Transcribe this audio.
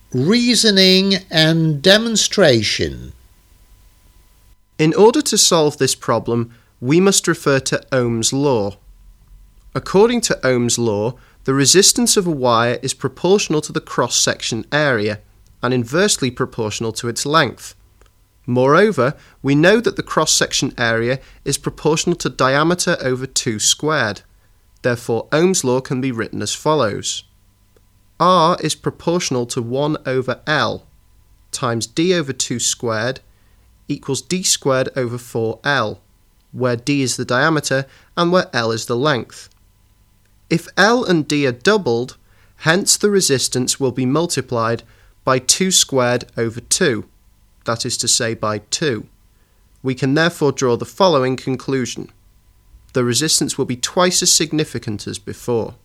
Reasoning and demonstration. In order to solve this problem, we must refer to Ohm's law. According to Ohm's law, the resistance of a wire is proportional to the cross-section area and inversely proportional to its length. Moreover, we know that the cross-section area is proportional to diameter over 2 squared. Therefore, Ohm's law can be written as follows. R is proportional to 1 over L times d over 2 squared equals d squared over 4L, where d is the diameter and where L is the length. If L and d are doubled, hence the resistance will be multiplied by 2 squared over 2, that is to say by 2. We can therefore draw the following conclusion. The resistance will be twice as significant as before.